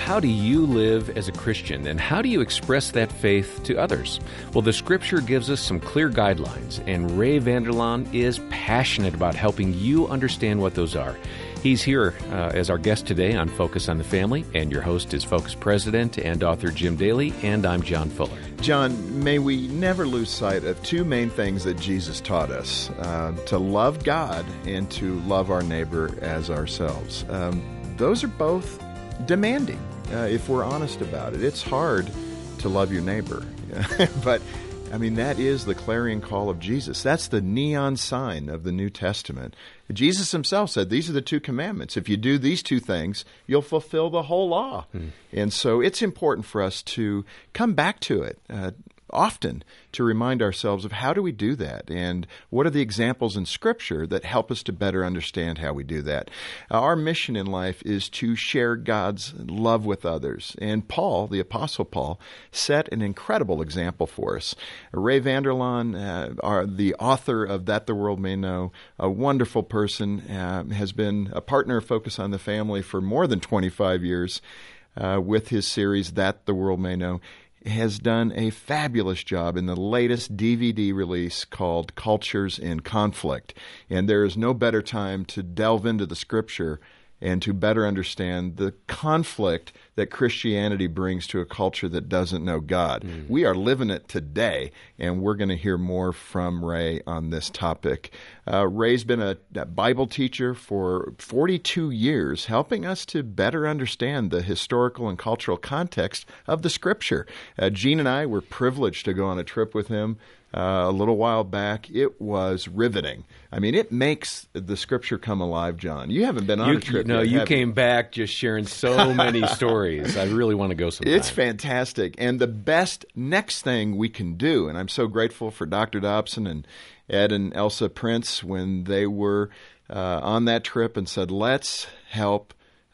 how do you live as a Christian, and how do you express that faith to others? Well, the Scripture gives us some clear guidelines, and Ray Vander Laan is passionate about helping you understand what those are. He's here as our guest today on Focus on the Family, and your host is Focus President and author Jim Daly, and I'm John Fuller. John, may we never lose sight of two main things that Jesus taught us, to love God and to love our neighbor as ourselves. Those are both demanding, if we're honest about it. It's hard to love your neighbor, but that is the clarion call of Jesus. That's the neon sign of the New Testament. Jesus himself said, these are the two commandments. If you do these two things, you'll fulfill the whole law. And so it's important for us to come back to it often to remind ourselves of how do we do that and what are the examples in Scripture that help us to better understand how we do that. Our mission in life is to share God's love with others. And Paul, the Apostle Paul, set an incredible example for us. Ray Vander Laan, the author of That the World May Know, a wonderful person, has been a partner of Focus on the Family for more than 25 years with his series That the World May Know. Has done a fabulous job in the latest DVD release called Cultures in Conflict. And there is no better time to delve into the Scripture and to better understand the conflict that Christianity brings to a culture that doesn't know God. We are living it today, and we're going to hear more from Ray on this topic. Ray's been a Bible teacher for 42 years, helping us to better understand the historical and cultural context of the Scripture. Gene and I were privileged to go on a trip with him a little while back. It was riveting. It makes the Scripture come alive, John. You haven't been on a trip yet, you came back just sharing so many stories. I really want to go sometime. It's fantastic. And the best next thing we can do, and I'm so grateful for Dr. Dobson and Ed and Elsa Prince when they were on that trip and said, let's help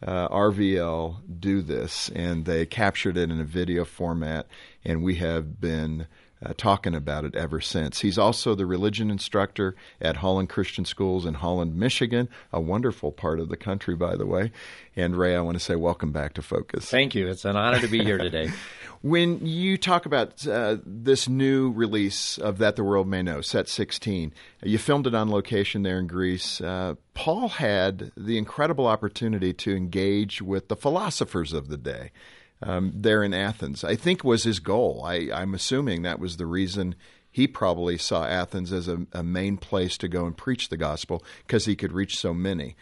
RVL do this. And they captured it in a video format, and we have been talking about it ever since. He's also the religion instructor at Holland Christian Schools in Holland, Michigan, a wonderful part of the country, by the way. And Ray, I want to say welcome back to Focus. Thank you. It's an honor to be here today. When you talk about this new release of That the World May Know, Set 16, you filmed it on location there in Greece. Paul had the incredible opportunity to engage with the philosophers of the day. There in Athens, I think was his goal. I'm assuming that was the reason he probably saw Athens as a main place to go and preach the gospel, because he could reach so many.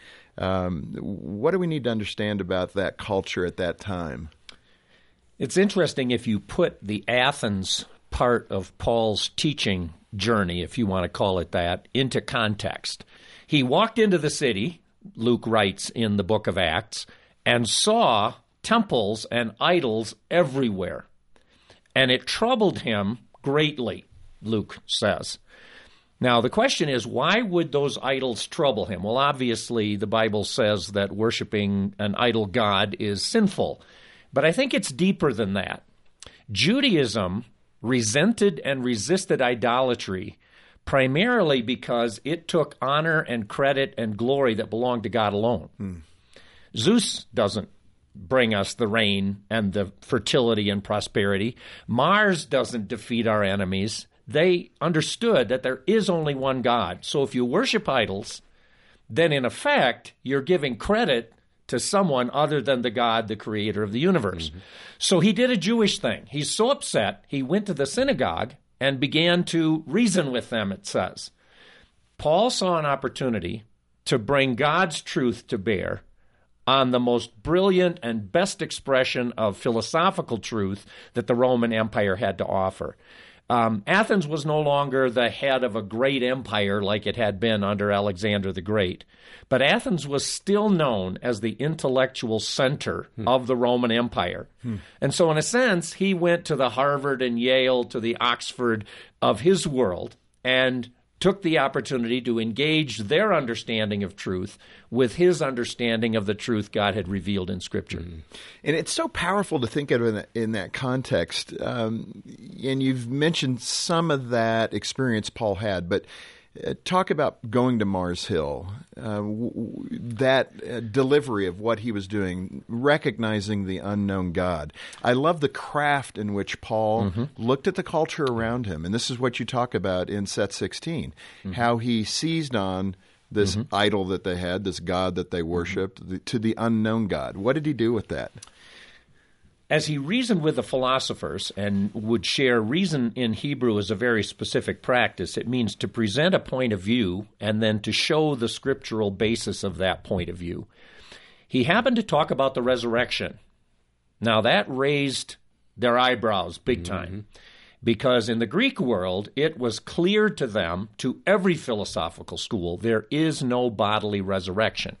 What do we need to understand about that culture at that time? It's interesting if you put the Athens part of Paul's teaching journey, if you want to call it that, into context. He walked into the city, Luke writes in the book of Acts, and saw temples and idols everywhere. And it troubled him greatly, Luke says. Now, the question is, why would those idols trouble him? Well, obviously, the Bible says that worshiping an idol god is sinful. But I think it's deeper than that. Judaism resented and resisted idolatry primarily because it took honor and credit and glory that belonged to God alone. Zeus doesn't bring us the rain and the fertility and prosperity. Mars doesn't defeat our enemies. They understood that there is only one God. So if you worship idols, then in effect, you're giving credit to someone other than the God, the creator of the universe. So he did a Jewish thing. He's so upset, he went to the synagogue and began to reason with them, it says. Paul saw an opportunity to bring God's truth to bear on the most brilliant and best expression of philosophical truth that the Roman Empire had to offer. Athens was no longer the head of a great empire like it had been under Alexander the Great, but Athens was still known as the intellectual center of the Roman Empire. And so in a sense, he went to the Harvard and Yale, to the Oxford of his world, and took the opportunity to engage their understanding of truth with his understanding of the truth God had revealed in Scripture. And it's so powerful to think of it in that context. And you've mentioned some of that experience Paul had, but Talk about going to Mars Hill, that delivery of what he was doing, recognizing the unknown God. I love the craft in which Paul looked at the culture around him. And this is what you talk about in Set 16, how he seized on this idol that they had, this God that they worshipped, to the unknown God. What did he do with that? As he reasoned with the philosophers, and would share, reason in Hebrew is a very specific practice. It means to present a point of view and then to show the scriptural basis of that point of view. He happened to talk about the resurrection. Now that raised their eyebrows big time, because in the Greek world, it was clear to them, to every philosophical school, there is no bodily resurrection.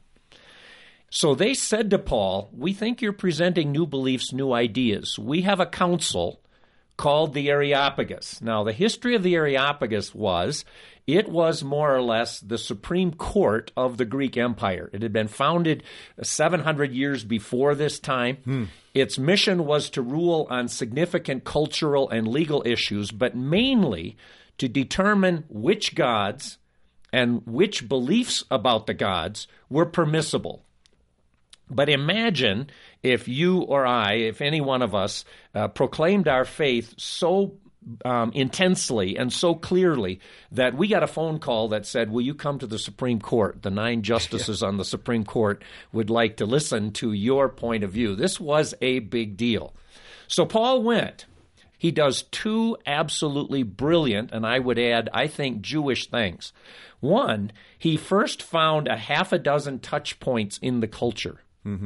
So they said to Paul, we think you're presenting new beliefs, new ideas. We have a council called the Areopagus. Now, the history of the Areopagus was, it was more or less the Supreme Court of the Greek Empire. It had been founded 700 years before this time. Its mission was to rule on significant cultural and legal issues, but mainly to determine which gods and which beliefs about the gods were permissible. But imagine if you or I, if any one of us, proclaimed our faith so intensely and so clearly that we got a phone call that said, will you come to the Supreme Court? The 9 justices on the Supreme Court would like to listen to your point of view. This was a big deal. So Paul went. He does 2 absolutely brilliant, and I would add, I think, Jewish things. One, he first found a half a dozen touch points in the culture.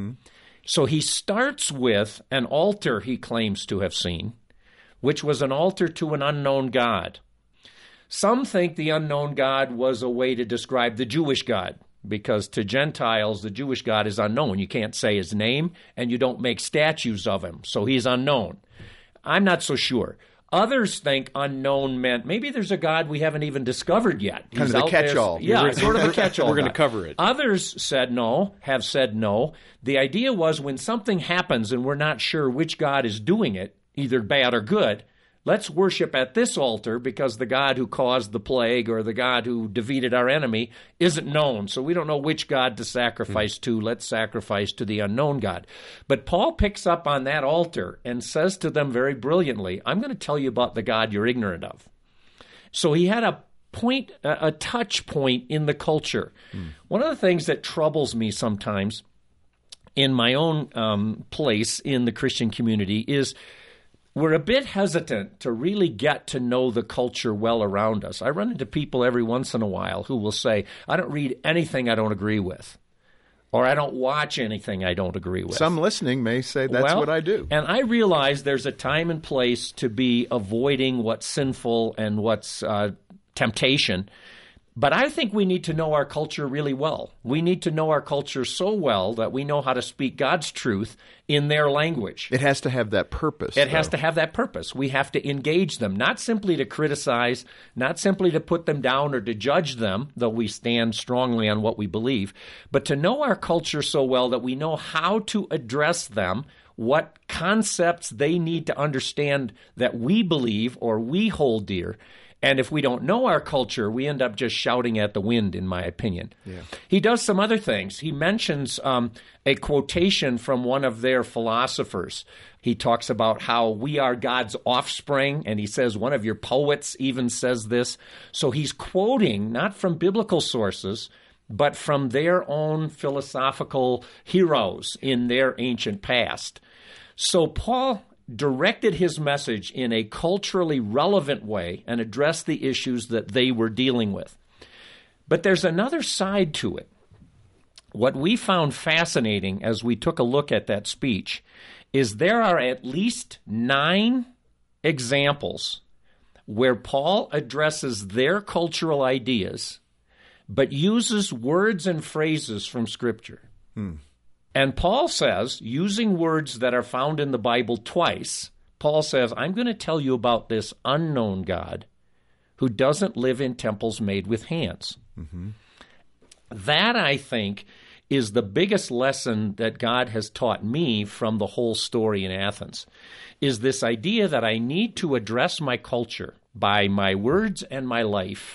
So he starts with an altar he claims to have seen, which was an altar to an unknown God. Some think the unknown God was a way to describe the Jewish God, because to Gentiles, the Jewish God is unknown. You can't say his name, and you don't make statues of him, so he's unknown. I'm not so sure. Others think unknown meant maybe there's a God we haven't even discovered yet. Kind of the catch-all. Yeah, sort of a catch-all. We're going to cover it. Others have said no. The idea was when something happens and we're not sure which God is doing it, either bad or good, let's worship at this altar because the God who caused the plague or the God who defeated our enemy isn't known. So we don't know which God to sacrifice to. Let's sacrifice to the unknown God. But Paul picks up on that altar and says to them very brilliantly, I'm going to tell you about the God you're ignorant of. So he had a touch point in the culture. One of the things that troubles me sometimes in my own place in the Christian community is we're a bit hesitant to really get to know the culture well around us. I run into people every once in a while who will say, I don't read anything I don't agree with, or I don't watch anything I don't agree with. Some listening may say that's what I do. And I realize there's a time and place to be avoiding what's sinful and what's temptation. But I think we need to know our culture really well. We need to know our culture so well that we know how to speak God's truth in their language. It has to have that purpose. It has to have that purpose. We have to engage them, not simply to criticize, not simply to put them down or to judge them, though we stand strongly on what we believe, but to know our culture so well that we know how to address them, what concepts they need to understand that we believe or we hold dear. And if we don't know our culture, we end up just shouting at the wind, in my opinion. Yeah. He does some other things. He mentions a quotation from one of their philosophers. He talks about how we are God's offspring, and he says one of your poets even says this. So he's quoting not from biblical sources, but from their own philosophical heroes in their ancient past. So Paul directed his message in a culturally relevant way and addressed the issues that they were dealing with. But there's another side to it. What we found fascinating as we took a look at that speech is there are at least 9 examples where Paul addresses their cultural ideas but uses words and phrases from Scripture. And Paul says, using words that are found in the Bible twice, Paul says, I'm going to tell you about this unknown God who doesn't live in temples made with hands. That, I think, is the biggest lesson that God has taught me from the whole story in Athens, is this idea that I need to address my culture by my words and my life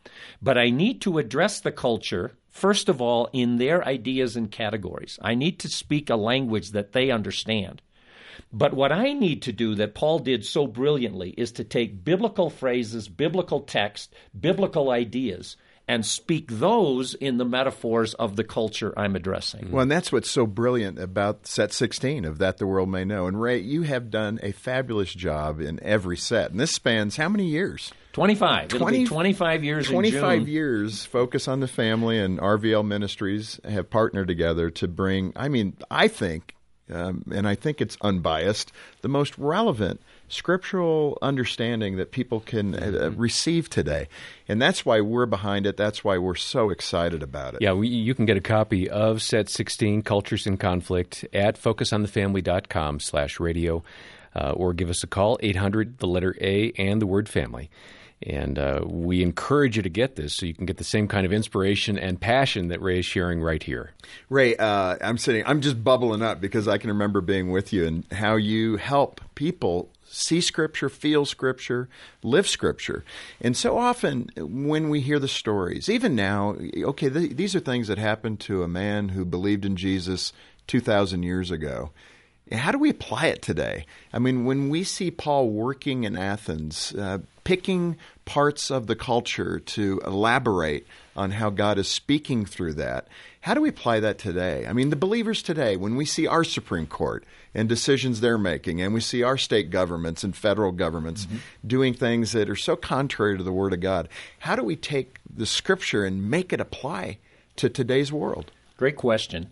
But I need to address the culture, first of all, in their ideas and categories. I need to speak a language that they understand. But what I need to do that Paul did so brilliantly is to take biblical phrases, biblical text, biblical ideas, and speak those in the metaphors of the culture I'm addressing. Well, and that's what's so brilliant about set 16 of That the World May Know. And Ray, you have done a fabulous job in every set. And this spans how many years? 25. It'll be 25 years in June. 25 years, Focus on the Family and RVL Ministries have partnered together to bring, I think, and I think it's unbiased, the most relevant scriptural understanding that people can receive today. And that's why we're behind it. That's why we're so excited about it. Yeah, you can get a copy of Set 16, Cultures in Conflict, at focusonthefamily.com/radio, or give us a call, 800, the letter A, and the word family. And we encourage you to get this so you can get the same kind of inspiration and passion that Ray is sharing right here. Ray, I'm just bubbling up because I can remember being with you and how you help people see Scripture, feel Scripture, live Scripture. And so often when we hear the stories, even now, okay, these are things that happened to a man who believed in Jesus 2,000 years ago. How do we apply it today? I mean, when we see Paul working in Athens, picking parts of the culture to elaborate on how God is speaking through that, how do we apply that today? I mean, the believers today, when we see our Supreme Court and decisions they're making, and we see our state governments and federal governments doing things that are so contrary to the Word of God, how do we take the Scripture and make it apply to today's world? Great question.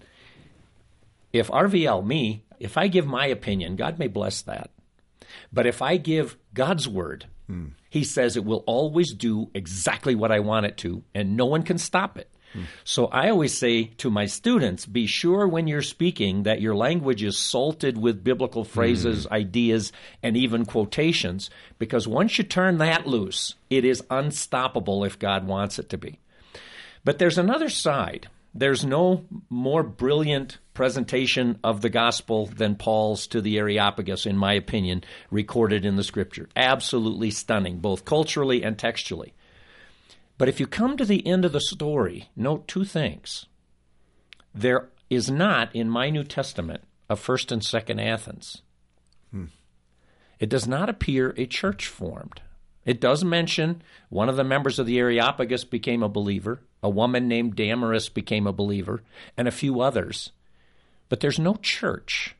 If I give my opinion, God may bless that. But if I give God's word, He says it will always do exactly what I want it to, and no one can stop it. So I always say to my students, be sure when you're speaking that your language is salted with biblical phrases, ideas, and even quotations, because once you turn that loose, it is unstoppable if God wants it to be. But there's another side. There's no more brilliant presentation of the gospel than Paul's to the Areopagus, in my opinion, recorded in the Scripture. Absolutely stunning, both culturally and textually. But if you come to the end of the story, note two things. There is not, in my New Testament, a first and second Athens. It does not appear a church formed. It does mention one of the members of the Areopagus became a believer, a woman named Damaris became a believer, and a few others. But there's no church.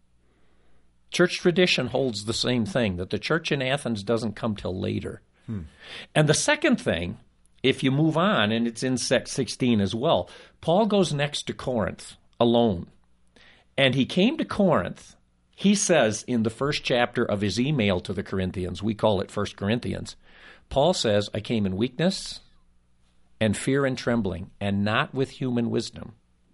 Church tradition holds the same thing, that the church in Athens doesn't come till later. And the second thing, if you move on, and it's in Set 16 as well, Paul goes next to Corinth alone. And he came to Corinth. He says in the first chapter of his email to the Corinthians, we call it 1 Corinthians, Paul says, I came in weakness and fear and trembling, and not with human wisdom.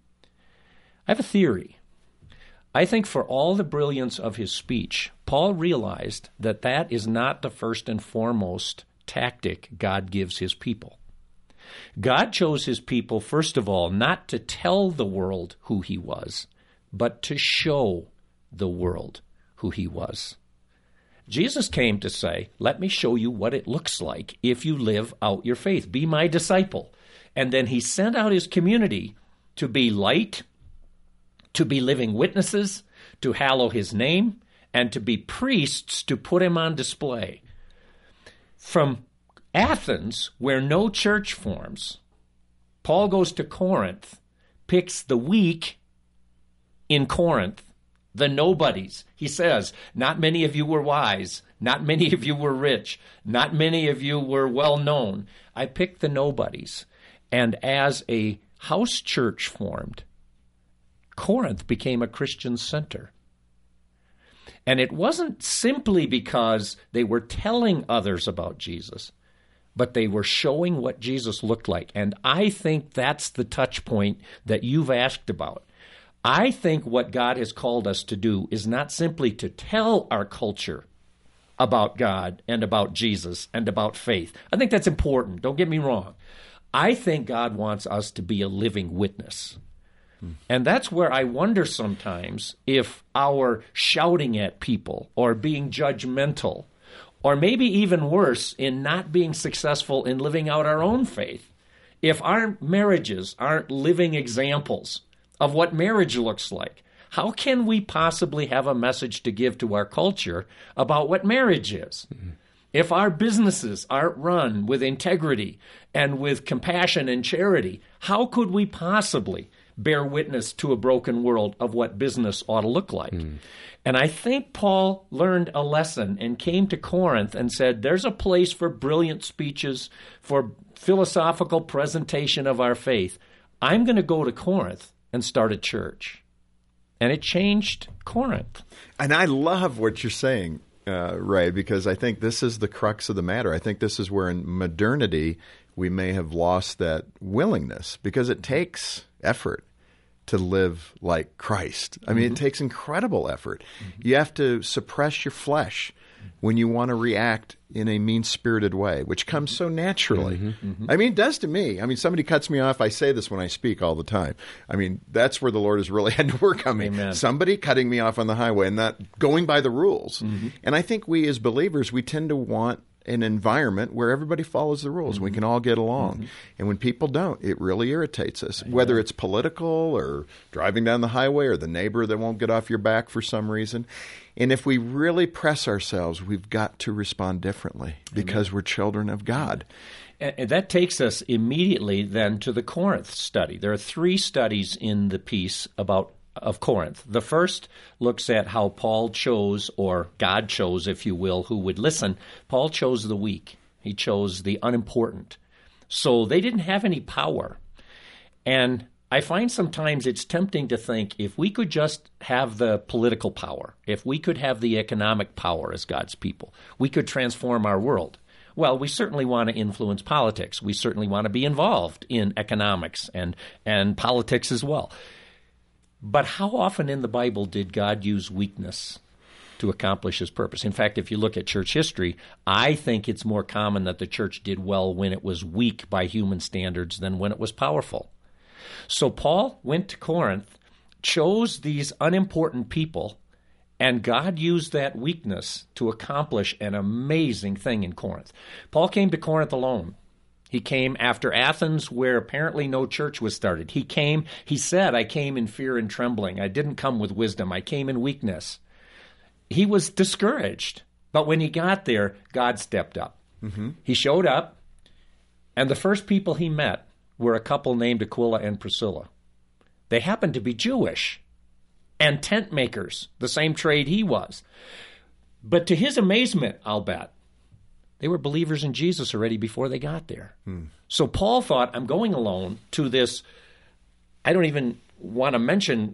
I have a theory. I think for all the brilliance of his speech, Paul realized that that is not the first and foremost tactic God gives his people. God chose his people, first of all, not to tell the world who he was, but to show the world who he was. Jesus came to say, let me show you what it looks like if you live out your faith. Be my disciple. And then he sent out his community to be light, to be living witnesses, to hallow his name, and to be priests to put him on display. From Athens, where no church forms, Paul goes to Corinth, picks the weak in Corinth, the nobodies. He says, not many of you were wise. Not many of you were rich. Not many of you were well known. I picked the nobodies. And as a house church formed, Corinth became a Christian center. And it wasn't simply because they were telling others about Jesus, but they were showing what Jesus looked like. And I think that's the touch point that you've asked about. I think what God has called us to do is not simply to tell our culture about God and about Jesus and about faith. I think that's important. Don't get me wrong. I think God wants us to be a living witness. And that's where I wonder sometimes if our shouting at people or being judgmental or maybe even worse, in not being successful in living out our own faith. If our marriages aren't living examples of what marriage looks like, how can we possibly have a message to give to our culture about what marriage is? Mm-hmm. If our businesses aren't run with integrity and with compassion and charity, how could we possibly bear witness to a broken world of what business ought to look like? Mm. And I think Paul learned a lesson and came to Corinth and said, there's a place for brilliant speeches, for philosophical presentation of our faith. I'm going to go to Corinth and start a church. And it changed Corinth. And I love what you're saying, Ray, because I think this is the crux of the matter. I think this is where in modernity we may have lost that willingness, because it takes effort to live like Christ. I mean, it takes incredible effort. Mm-hmm. You have to suppress your flesh when you want to react in a mean-spirited way, which comes so naturally. Mm-hmm. Mm-hmm. I mean, it does to me. I mean, somebody cuts me off. I say this when I speak all the time. I mean, that's where the Lord has really had to work on me. Amen. Somebody cutting me off on the highway and not going by the rules. Mm-hmm. And I think we as believers, we tend to want an environment where everybody follows the rules. Mm-hmm. We can all get along. Mm-hmm. And when people don't, it really irritates us, whether it's political or driving down the highway or the neighbor that won't get off your back for some reason. And if we really press ourselves, we've got to respond differently because we're children of God. And that takes us immediately then to the Corinth study. There are 3 studies in the piece of Corinth. The first looks at how Paul chose, or God chose, if you will, who would listen. Paul chose the weak. He chose the unimportant. So they didn't have any power. And I find sometimes it's tempting to think if we could just have the political power, if we could have the economic power as God's people, we could transform our world. Well, we certainly want to influence politics. We certainly want to be involved in economics and politics as well. But how often in the Bible did God use weakness to accomplish his purpose? In fact, if you look at church history, I think it's more common that the church did well when it was weak by human standards than when it was powerful. So Paul went to Corinth, chose these unimportant people, and God used that weakness to accomplish an amazing thing in Corinth. Paul came to Corinth alone. He came after Athens, where apparently no church was started. He said, I came in fear and trembling. I didn't come with wisdom. I came in weakness. He was discouraged. But when he got there, God stepped up. Mm-hmm. He showed up, and the first people he met were a couple named Aquila and Priscilla. They happened to be Jewish and tent makers, the same trade he was. But to his amazement, I'll bet, they were believers in Jesus already before they got there. So Paul thought, I'm going alone to this, I don't even want to mention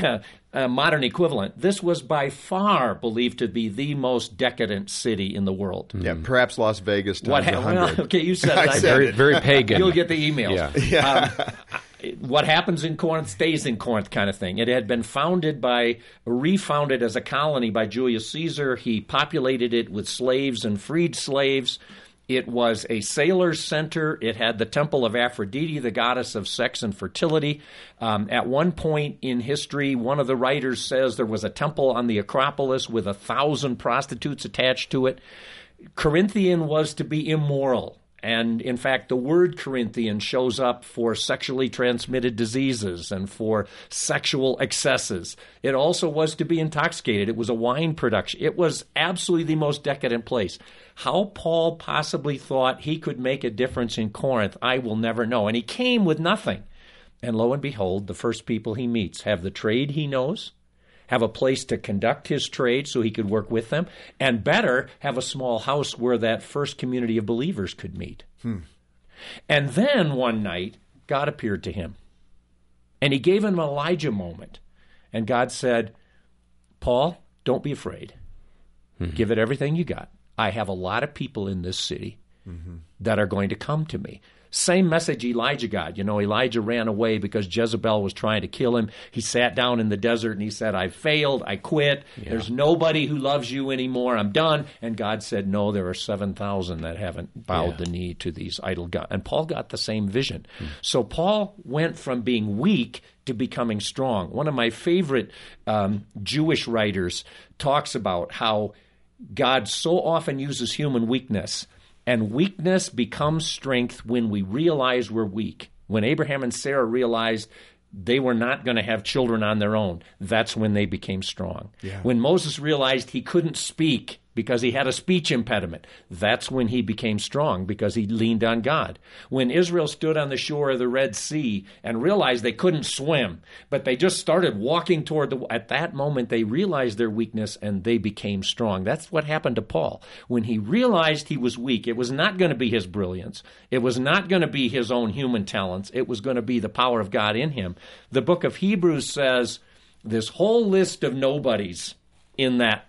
a modern equivalent. This was by far believed to be the most decadent city in the world. Yeah, perhaps Las Vegas times 100. Well, okay, you said I that. said very, very pagan. You'll get the emails. Yeah. What happens in Corinth stays in Corinth kind of thing. It had been refounded as a colony by Julius Caesar. He populated it with slaves and freed slaves. It was a sailor's center. It had the temple of Aphrodite, the goddess of sex and fertility. At one point in history, one of the writers says there was a temple on the Acropolis with 1,000 prostitutes attached to it. Corinthian was to be immoral. And in fact, the word Corinthian shows up for sexually transmitted diseases and for sexual excesses. It also was to be intoxicated. It was a wine production. It was absolutely the most decadent place. How Paul possibly thought he could make a difference in Corinth, I will never know. And he came with nothing. And lo and behold, the first people he meets have the trade he knows, have a place to conduct his trade so he could work with them, and better, have a small house where that first community of believers could meet. And then one night, God appeared to him, and he gave him an Elijah moment. And God said, Paul, don't be afraid. Give it everything you got. I have a lot of people in this city that are going to come to me. Same message Elijah got. You know, Elijah ran away because Jezebel was trying to kill him. He sat down in the desert and he said, I failed, I quit. Yeah. There's nobody who loves you anymore. I'm done. And God said, no, there are 7,000 that haven't bowed the knee to these idol gods. And Paul got the same vision. So Paul went from being weak to becoming strong. One of my favorite Jewish writers talks about how God so often uses human weakness, and weakness becomes strength when we realize we're weak. When Abraham and Sarah realized they were not going to have children on their own, that's when they became strong. Yeah. When Moses realized he couldn't speak because he had a speech impediment, that's when he became strong because he leaned on God. When Israel stood on the shore of the Red Sea and realized they couldn't swim, but they just started walking at that moment they realized their weakness and they became strong. That's what happened to Paul. When he realized he was weak, it was not going to be his brilliance. It was not going to be his own human talents. It was going to be the power of God in him. The book of Hebrews says this whole list of nobodies in that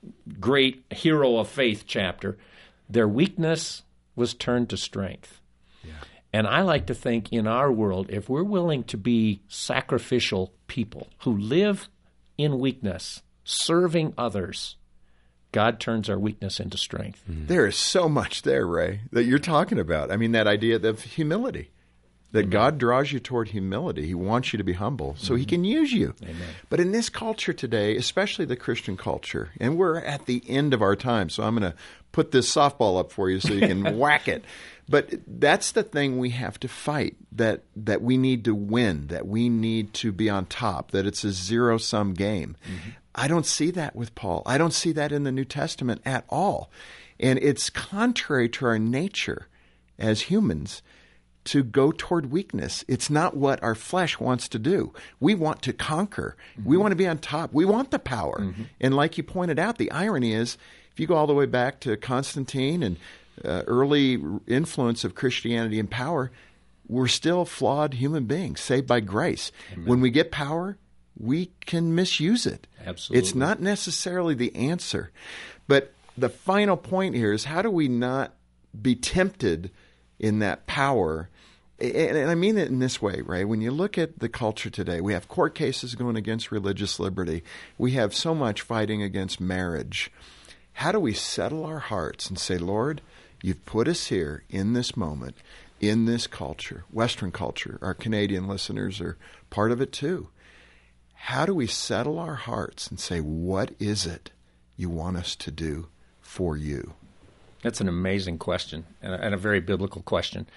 great hero of faith chapter, their weakness was turned to strength. Yeah. And I like to think in our world, if we're willing to be sacrificial people who live in weakness, serving others, God turns our weakness into strength. There is so much there, Ray, that you're talking about. I mean, that idea of humility. That God draws you toward humility. He wants you to be humble so He can use you. Amen. But in this culture today, especially the Christian culture, and we're at the end of our time, so I'm going to put this softball up for you so you can whack it. But that's the thing we have to fight, that we need to win, that we need to be on top, that it's a zero-sum game. Mm-hmm. I don't see that with Paul. I don't see that in the New Testament at all. And it's contrary to our nature as humans to go toward weakness. It's not what our flesh wants to do. We want to conquer. Mm-hmm. We want to be on top. We want the power. Mm-hmm. And like you pointed out, the irony is, if you go all the way back to Constantine and early influence of Christianity and power, we're still flawed human beings saved by grace. Amen. When we get power, we can misuse it. Absolutely. It's not necessarily the answer. But the final point here is, how do we not be tempted in that power? And I mean it in this way, Ray. When you look at the culture today, we have court cases going against religious liberty. We have so much fighting against marriage. How do we settle our hearts and say, Lord, you've put us here in this moment, in this culture, Western culture. Our Canadian listeners are part of it too. How do we settle our hearts and say, what is it you want us to do for you? That's an amazing question and a very biblical question.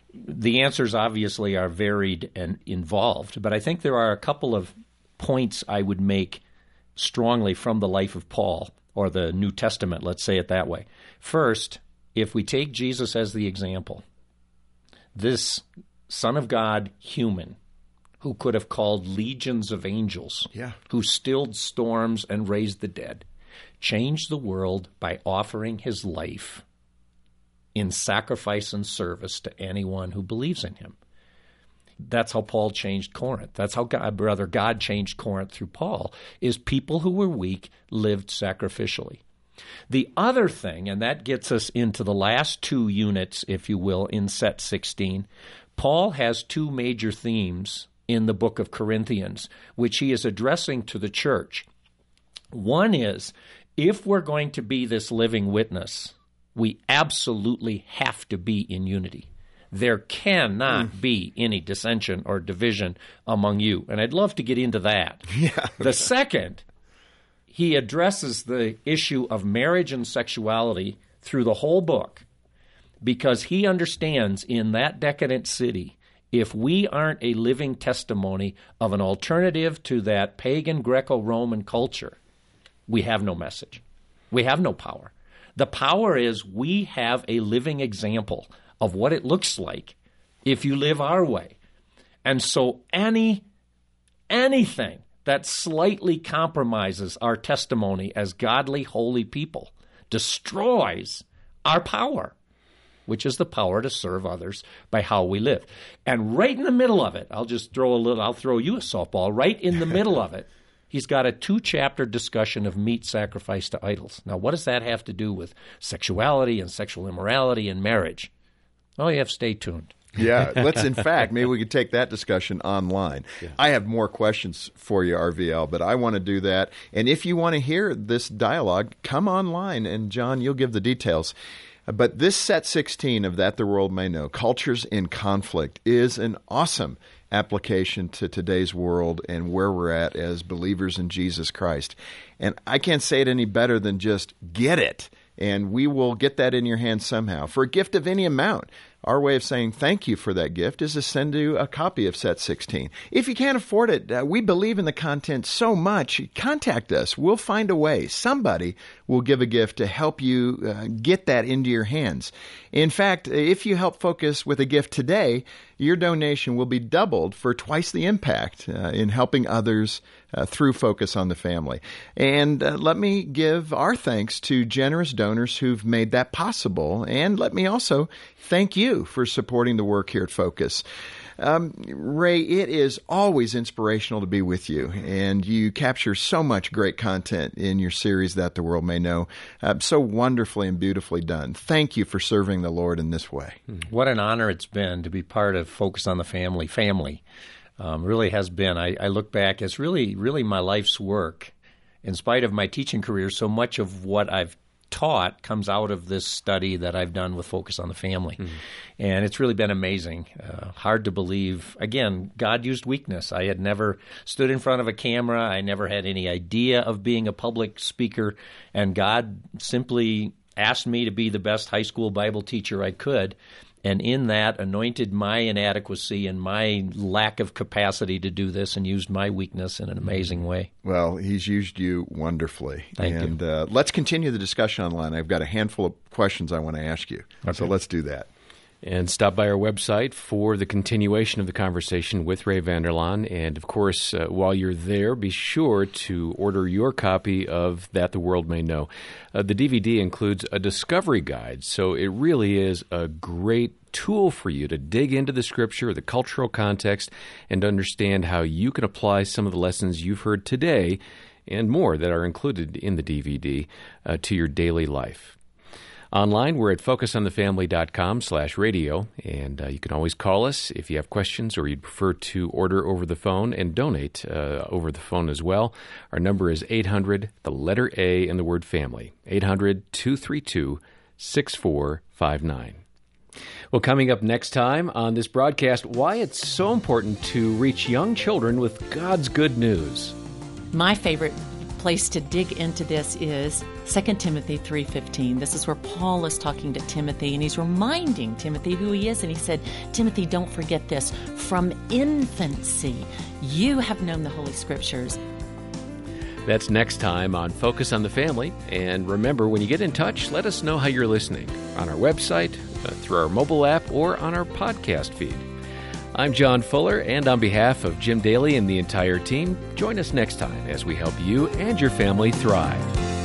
The answers obviously are varied and involved, but I think there are a couple of points I would make strongly from the life of Paul, or the New Testament, let's say it that way. First, if we take Jesus as the example, this Son of God human who could have called legions of angels, who stilled storms and raised the dead, changed the world by offering his life in sacrifice and service to anyone who believes in him. That's how Paul changed Corinth. That's how God changed Corinth through Paul, is people who were weak lived sacrificially. The other thing, and that gets us into the last two units, if you will, in set 16, Paul has two major themes in the book of Corinthians, which he is addressing to the church. One is, if we're going to be this living witness, we absolutely have to be in unity. There cannot be any dissension or division among you. And I'd love to get into that. Yeah. The second, he addresses the issue of marriage and sexuality through the whole book, because he understands in that decadent city, if we aren't a living testimony of an alternative to that pagan Greco-Roman culture, we have no message. We have no power. The power is we have a living example of what it looks like if you live our way. And so anything that slightly compromises our testimony as godly, holy people destroys our power, which is the power to serve others by how we live. And right in the middle of it, I'll throw you a softball. Right in the middle of it, he's got a 2-chapter discussion of meat sacrificed to idols. Now, what does that have to do with sexuality and sexual immorality and marriage? Oh, you have to stay tuned. Yeah, in fact, maybe we could take that discussion online. Yeah. I have more questions for you, RVL, but I want to do that. And if you want to hear this dialogue, come online, and John, you'll give the details. But this set 16 of That the World May Know, Cultures in Conflict, is an awesome application to today's world and where we're at as believers in Jesus Christ. And I can't say it any better than just get it. And we will get that in your hands somehow for a gift of any amount. Our way of saying thank you for that gift is to send you a copy of Set 16. If you can't afford it, we believe in the content so much, contact us. We'll find a way. Somebody will give a gift to help you get that into your hands. In fact, if you help Focus with a gift today, your donation will be doubled for twice the impact in helping others through Focus on the Family. And let me give our thanks to generous donors who've made that possible. And let me also thank you for supporting the work here at Focus. Ray, it is always inspirational to be with you, and you capture so much great content in your series, That the World May Know. So wonderfully and beautifully done. Thank you for serving the Lord in this way. What an honor it's been to be part of Focus on the Family. Really has been. I look back as really my life's work. In spite of my teaching career, so much of what I've taught comes out of this study that I've done with Focus on the Family. Mm-hmm. And it's really been amazing. Hard to believe. Again, God used weakness. I had never stood in front of a camera. I never had any idea of being a public speaker. And God simply asked me to be the best high school Bible teacher I could. And in that, anointed my inadequacy and my lack of capacity to do this and used my weakness in an amazing way. Well, He's used you wonderfully. Thank you. And let's continue the discussion online. I've got a handful of questions I want to ask you. Okay. So let's do that. And stop by our website for the continuation of the conversation with Ray Vander Laan. And, of course, while you're there, be sure to order your copy of That the World May Know. The DVD includes a discovery guide, so it really is a great tool for you to dig into the Scripture, the cultural context, and understand how you can apply some of the lessons you've heard today and more that are included in the DVD to your daily life. Online, we're at focusonthefamily.com/radio, and you can always call us if you have questions or you'd prefer to order over the phone and donate over the phone as well. Our number is 800, the letter A, and the word family, 800-232-6459. Well, coming up next time on this broadcast, why it's so important to reach young children with God's good news. My favorite place to dig into this is 2 Timothy 3:15. This is where Paul is talking to Timothy, and he's reminding Timothy who he is. And he said, Timothy, don't forget this. From infancy, you have known the Holy Scriptures. That's next time on Focus on the Family. And remember, when you get in touch, let us know how you're listening on our website, through our mobile app, or on our podcast feed. I'm John Fuller, and on behalf of Jim Daly and the entire team, join us next time as we help you and your family thrive.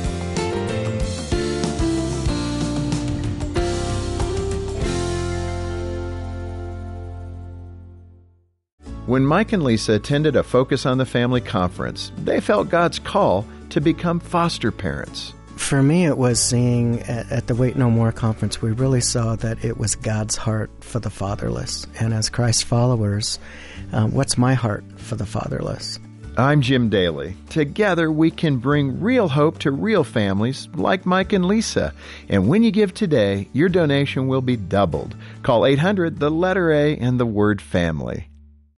When Mike and Lisa attended a Focus on the Family conference, they felt God's call to become foster parents. For me, it was seeing at the Wait No More conference, we really saw that it was God's heart for the fatherless. And as Christ followers, what's my heart for the fatherless? I'm Jim Daly. Together, we can bring real hope to real families like Mike and Lisa. And when you give today, your donation will be doubled. Call 800, the letter A, and the word family.